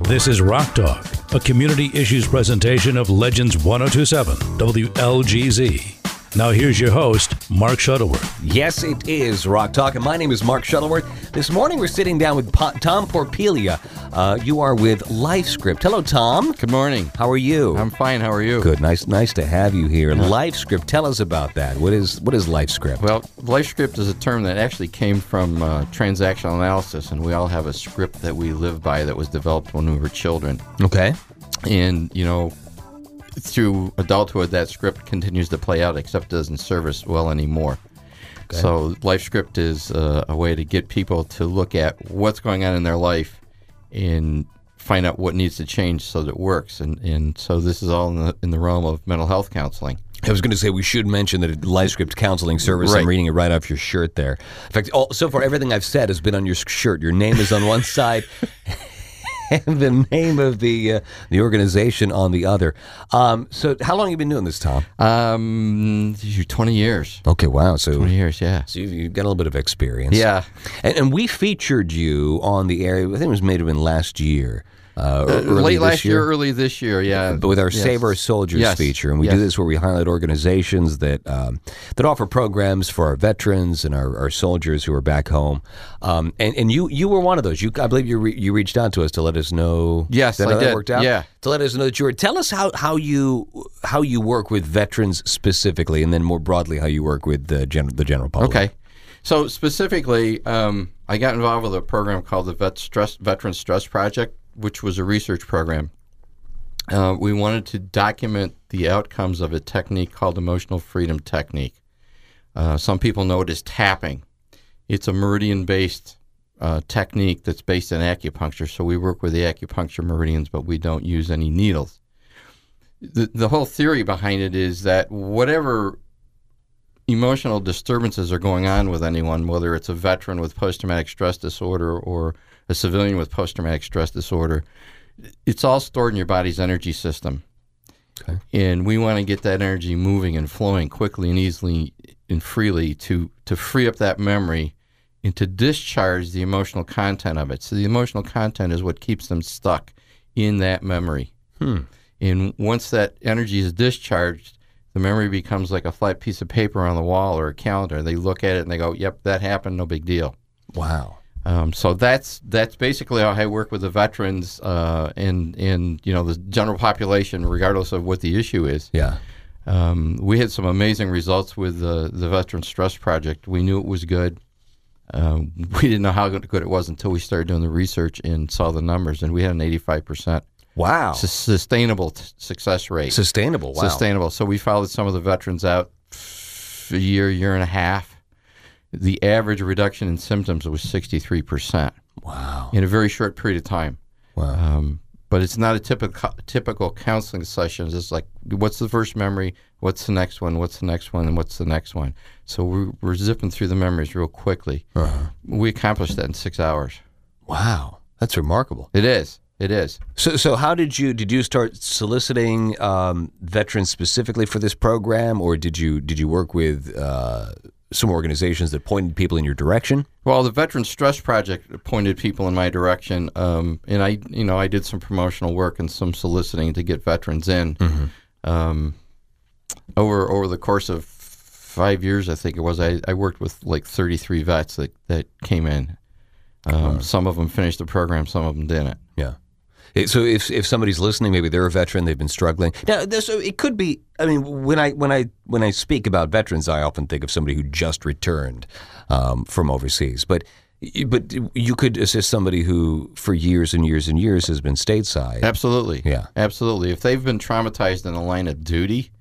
This is Rock Talk, a community issues presentation of Legends 1027 WLGZ. Now here's your host, Mark Shuttleworth. Yes, it is Rock Talk, and my name is Mark Shuttleworth. This morning we're sitting down with Tom Porpelia. You are with LifeScript. Hello, Tom. Good morning. How are you? I'm fine. How are you? Good. Nice to have you here. LifeScript. Tell us about that. What is LifeScript? Well, LifeScript is a term that actually came from transactional analysis, and we all have a script that we live by that was developed when we were children. Okay. And, through adulthood, that script continues to play out, except it doesn't serve us well anymore. Okay. So LifeScript is a way to get people to look at what's going on in their life and find out what needs to change so that it works. And so this is all in the realm of mental health counseling. I was going to say we should mention that LifeScript counseling service. Right. I'm reading it right off your shirt there. In fact, so far everything I've said has been on your shirt. Your name is on one side. And the name of the organization on the other. So how long have you been doing this, Tom? 20 years. Okay, wow. So 20 years, yeah. So you've got a little bit of experience. Yeah. And we featured you on the air, I think it was maybe in last year. Late last year, early this year, yeah. But with our Save Our Soldiers feature, and we do this where we highlight organizations that offer programs for our veterans and our soldiers who are back home. And you were one of those. I believe you reached out to us to let us know. Yes, that I did. Worked out. Yeah, to let us know that you were. Tell us how you work with veterans specifically, and then more broadly how you work with the general public. Okay. So specifically, I got involved with a program called the Veteran Stress Project, which was a research program. We wanted to document the outcomes of a technique called emotional freedom technique. Some people know it as tapping. It's a meridian-based technique that's based in acupuncture, so we work with the acupuncture meridians, but we don't use any needles. The whole theory behind it is that whatever emotional disturbances are going on with anyone, whether it's a veteran with post-traumatic stress disorder or a civilian with post-traumatic stress disorder, it's all stored in your body's energy system. Okay. And we want to get that energy moving and flowing quickly and easily and freely to free up that memory and to discharge the emotional content of it. So the emotional content is what keeps them stuck in that memory. And once that energy is discharged, the memory becomes like a flat piece of paper on the wall or a calendar. They look at it and they go, yep, that happened, no big deal. Wow. So that's basically how I work with the veterans and the general population, regardless of what the issue is. Yeah. We had some amazing results with the Veteran Stress Project. We knew it was good. We didn't know how good it was until we started doing the research and saw the numbers, and we had an 85%. Wow. Sustainable success rate. Sustainable, wow. Sustainable. So we followed some of the veterans out a year and a half. The average reduction in symptoms was 63%. Wow. In a very short period of time. Wow. But it's not a typical counseling session. It's like, what's the first memory? What's the next one? What's the next one? And what's the next one? So we're zipping through the memories real quickly. Uh-huh. We accomplished that in 6 hours. Wow. That's remarkable. It is. It is. So how did you start soliciting veterans specifically for this program, or did you work with some organizations that pointed people in your direction? Well, the Veteran Stress Project pointed people in my direction, and I did some promotional work and some soliciting to get veterans in. Mm-hmm. Over the course of 5 years, I think it was, I worked with like 33 vets that came in. Some of them finished the program, some of them didn't. Yeah. So if somebody's listening, maybe they're a veteran, they've been struggling. Now, so it could be. I mean, when I speak about veterans, I often think of somebody who just returned from overseas. But you could assist somebody who, for years and years and years, has been stateside. Absolutely. Yeah. Absolutely. If they've been traumatized in the line of duty,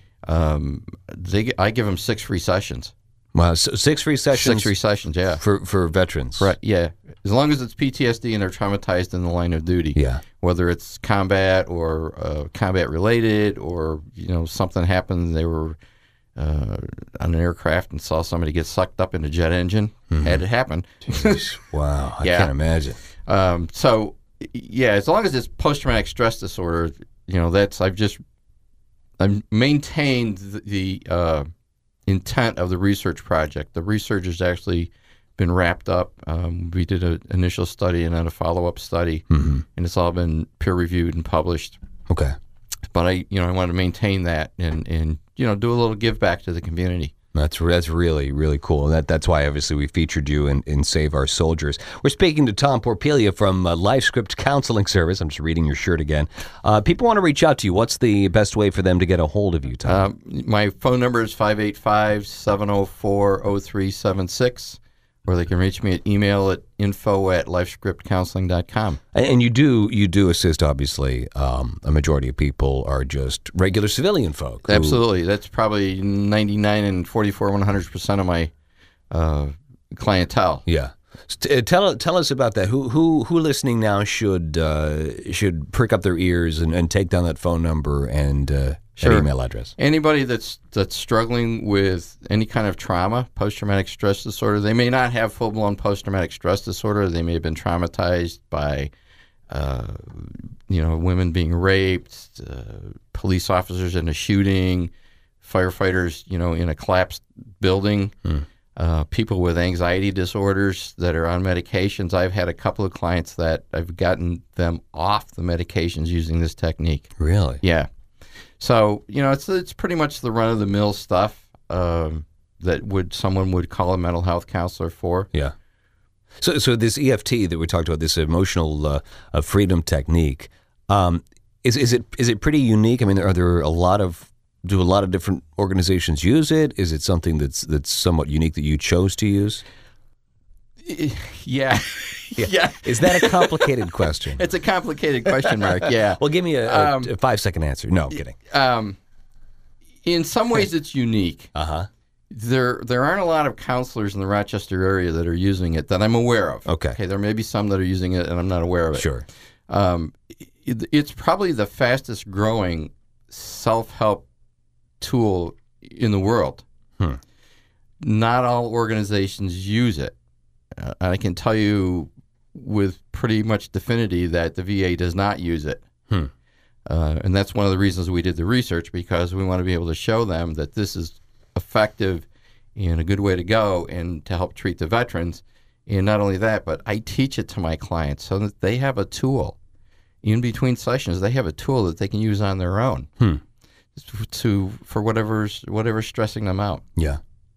I give them 6 free sessions. Wow, so 6 free sessions? 6 free sessions, yeah. For veterans? Right, yeah. As long as it's PTSD and they're traumatized in the line of duty. Yeah. Whether it's combat or combat-related or, something happened, they were on an aircraft and saw somebody get sucked up in a jet engine. Mm-hmm. Had it happen. Jeez, wow, I can't imagine. So, yeah, as long as it's post-traumatic stress disorder, I've maintained the intent of the research project. The research is actually been wrapped up. We did an initial study and then a follow-up study, and it's all been peer-reviewed and published. Okay. But I want to maintain that and do a little give back to the community. That's really, really cool. And that's why, obviously, we featured you in Save Our Soldiers. We're speaking to Tom Porpiglia from LifeScript Counseling Service. I'm just reading your shirt again. People want to reach out to you. What's the best way for them to get a hold of you, Tom? My phone number is 585-704-0376, or they can reach me at email at info@lifescriptcounseling.com. And you do assist, obviously. A majority of people are just regular civilian folk. Absolutely. That's probably 99 and 100% of my clientele. Yeah. Tell us about that. Who listening now should prick up their ears and take down that phone number and Sure. that email address? Anybody that's struggling with any kind of trauma, post-traumatic stress disorder. They may not have full-blown post-traumatic stress disorder. They may have been traumatized by, women being raped, police officers in a shooting, firefighters, in a collapsed building, people with anxiety disorders that are on medications. I've had a couple of clients that I've gotten them off the medications using this technique. Really? Yeah. So, it's pretty much the run-of-the-mill stuff that someone would call a mental health counselor for. Yeah. So this EFT that we talked about, this emotional freedom technique, is it pretty unique? I mean, do a lot of different organizations use it? Is it something that's somewhat unique that you chose to use? Yeah. Yeah. Is that a complicated question? It's a complicated question, Mark. Yeah. Well, give me a 5-second answer. No, I'm kidding. In some ways, it's unique. Uh-huh. There aren't a lot of counselors in the Rochester area that are using it that I'm aware of. Okay. There may be some that are using it, and I'm not aware of it. Sure. It's probably the fastest growing self-help tool in the world. Not all organizations use it. I can tell you with pretty much definity that the VA does not use it. And that's one of the reasons we did the research, because we want to be able to show them that this is effective and a good way to go and to help treat the veterans. And not only that, but I teach it to my clients so that they have a tool. In between sessions, they have a tool that they can use on their own for whatever's stressing them out. Yeah.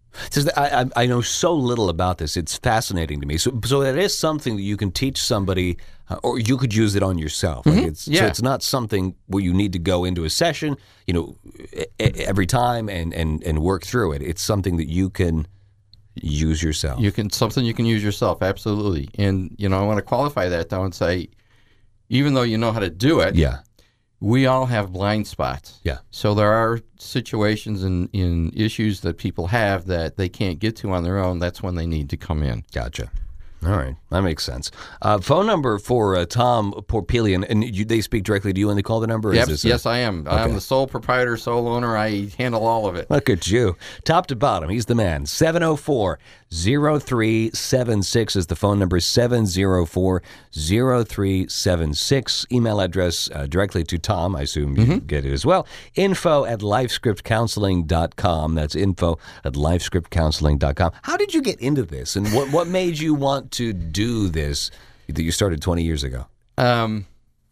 I know so little about this. It's fascinating to me. So it is something that you can teach somebody, or you could use it on yourself. So it's not something where you need to go into a session, every time and work through it. It's something that you can use yourself. Something you can use yourself, absolutely. And I want to qualify that though and say, even though you know how to do it, we all have blind spots. Yeah. So there are situations in issues that people have that they can't get to on their own. That's when they need to come in. Gotcha. All right. That makes sense. Phone number for Tom Porpiglia, and they speak directly to you when they call the number? Yes, I am. Okay. I'm the sole proprietor, sole owner. I handle all of it. Look at you. Top to bottom, he's the man. 704-0376 is the phone number, 704-0376. Email address directly to Tom. I assume you get it as well. info@lifescriptcounseling.com. That's info@lifescriptcounseling.com. How did you get into this, and what made you want to do this that you started 20 years ago? I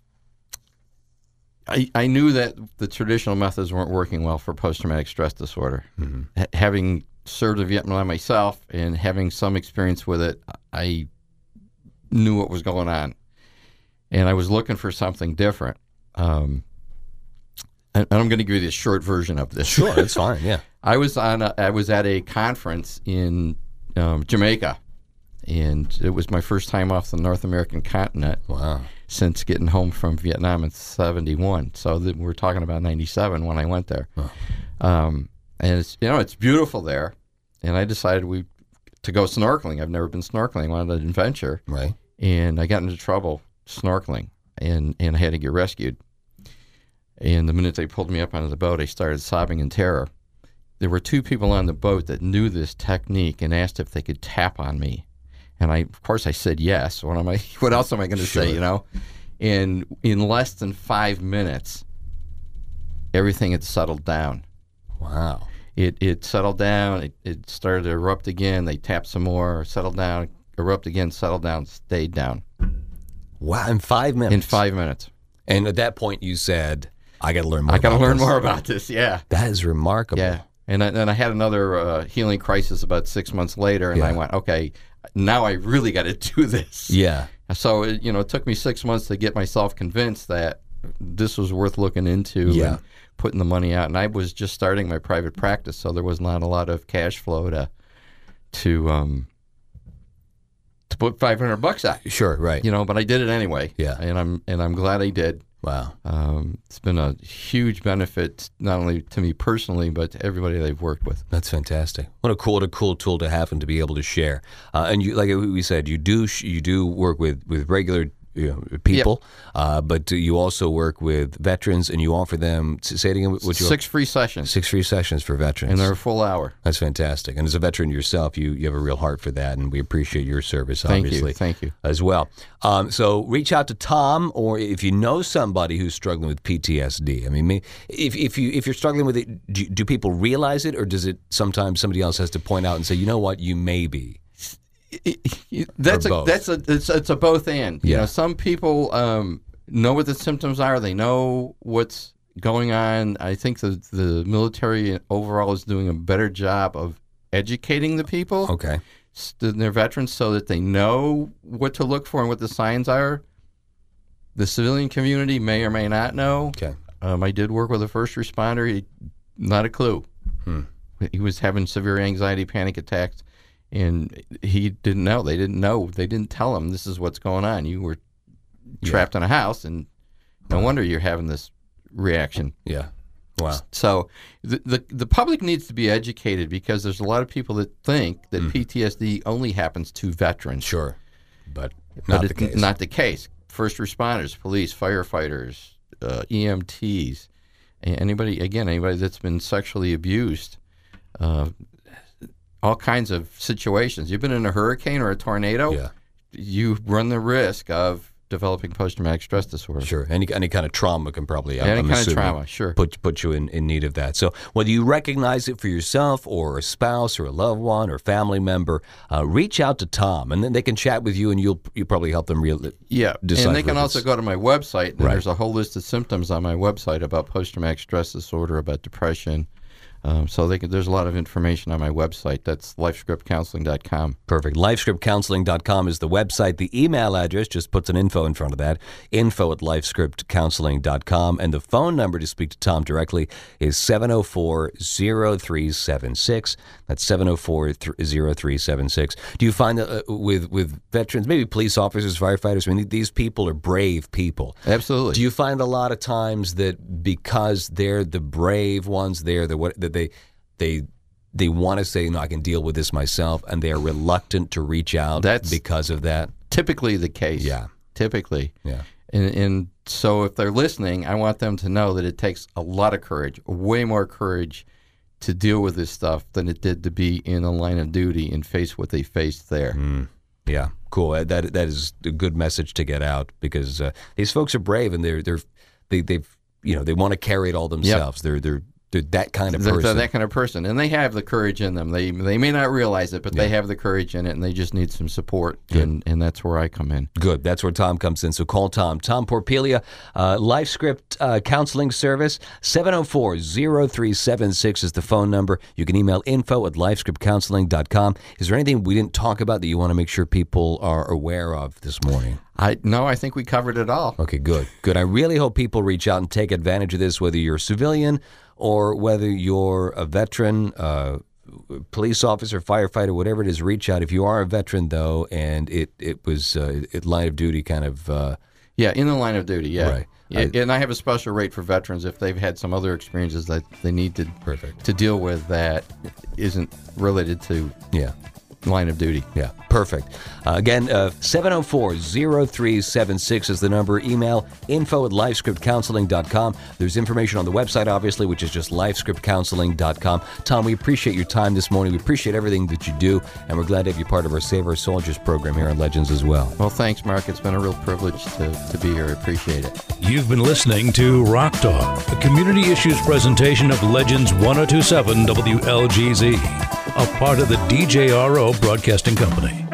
knew that the traditional methods weren't working well for post-traumatic stress disorder. Having served in Vietnam myself and having some experience with it, I knew what was going on. And I was looking for something different. And I'm going to give you the short version of this. Sure, that's fine, yeah. I was at a conference in Jamaica. And it was my first time off the North American continent. Wow. Since getting home from Vietnam in 1971. So we're talking about 1997 when I went there. Oh. And it's beautiful there. And I decided to go snorkeling. I've never been snorkeling. I wanted an adventure. Right. And I got into trouble snorkeling. And I had to get rescued. And the minute they pulled me up onto the boat, I started sobbing in terror. There were two people on the boat that knew this technique and asked if they could tap on me. And of course I said yes. What else am I going to say, And in less than 5 minutes, everything had settled down. Wow. It settled down. It started to erupt again. They tapped some more, settled down, erupt again, settled down, stayed down. Wow, in 5 minutes. In 5 minutes. And at that point, you said, "I got to learn more. I got to learn this." more about this. Yeah. That is remarkable. Yeah. And I had another healing crisis about 6 months later, and I went, okay, now I really got to do this. Yeah. So it took me 6 months to get myself convinced that this was worth looking into. Yeah. And putting the money out. And I was just starting my private practice, so there was not a lot of cash flow to put $500 out. Sure, right. But I did it anyway. Yeah. And I'm glad I did. Wow. It's been a huge benefit, not only to me personally, but to everybody that I've worked with. That's fantastic. What a cool tool to have and to be able to share. And you, like we said, you do work with regular people, but you also work with veterans, and you offer them. Say it again. What 6 free sessions. 6 free sessions for veterans, and they're a full hour. That's fantastic. And as a veteran yourself, you have a real heart for that, and we appreciate your service. Obviously, Thank you as well. So reach out to Tom, or if you know somebody who's struggling with PTSD. I mean, if you're struggling with it, do people realize it, or does it sometimes somebody else has to point out and say, you know what, you may be. It's a both and. Yeah. Some people know what the symptoms are. They know what's going on. I think the military overall is doing a better job of educating the people. Okay. Their veterans, so that they know what to look for and what the signs are. The civilian community may or may not know. Okay. I did work with a first responder. Not a clue. He was having severe anxiety, panic attacks. And he didn't know. They didn't know. They didn't tell him this is what's going on. You were trapped in a house, and no wonder you're having this reaction. Yeah. Wow. So the public needs to be educated, because there's a lot of people that think that PTSD only happens to veterans. Sure. But not the case. Not the case. First responders, police, firefighters, EMTs, anybody that's been sexually abused. All kinds of situations. You've been in a hurricane or a tornado, you run the risk of developing post-traumatic stress disorder. Sure. Any kind of trauma can probably sure. put you in need of that. So whether you recognize it for yourself or a spouse or a loved one or family member, reach out to Tom, and then they can chat with you, and you'll probably help them decide. And they can also go to my website, and there's a whole list of symptoms on my website about post-traumatic stress disorder, about depression. So there's a lot of information on my website. That's LifeScriptCounseling.com. Perfect. LifeScriptCounseling.com is the website. The email address just puts an info in front of that, info@LifeScriptCounseling.com. And the phone number to speak to Tom directly is 704-0376. That's 704-0376. Do you find that with veterans, maybe police officers, firefighters, I mean, these people are brave people. Absolutely. Do you find a lot of times that because they're the brave ones, they want to say, no, I can deal with this myself, and they're reluctant to reach out because of that? Typically the case. Yeah. Typically. Yeah. And so if they're listening, I want them to know that it takes a lot of courage, way more courage, to deal with this stuff than it did to be in the line of duty and face what they faced there. Yeah, cool. That is a good message to get out, because these folks are brave, and they want to carry it all themselves. Yep. They're that kind of person. They're that kind of person, and they have the courage in them. They may not realize it, but they have the courage in it, and they just need some support, and that's where I come in. Good. That's where Tom comes in. So call Tom. Tom Porpiglia, LifeScript Counseling Service, 704-0376 is the phone number. You can email info@LifeScriptCounseling.com. Is there anything we didn't talk about that you want to make sure people are aware of this morning? No, I think we covered it all. Okay, good. I really hope people reach out and take advantage of this, whether you're a civilian or whether you're a veteran, police officer, firefighter, whatever it is. Reach out. If you are a veteran, though, and it was line of duty kind of... in the line of duty, yeah. Right. And I have a special rate for veterans if they've had some other experiences that they need to deal with that isn't related to line of duty. Yeah, perfect. Again, 704-0376 is the number. Email info@lifescriptcounseling.com. There's information on the website, obviously, which is just lifescriptcounseling.com. Tom, we appreciate your time this morning. We appreciate everything that you do, and we're glad to have you part of our Save Our Soldiers program here on Legends as well. Well, thanks, Mark. It's been a real privilege to be here. I appreciate it. You've been listening to Rock Talk, a community issues presentation of Legends 102.7 WLGZ, a part of the DJRO Broadcasting Company.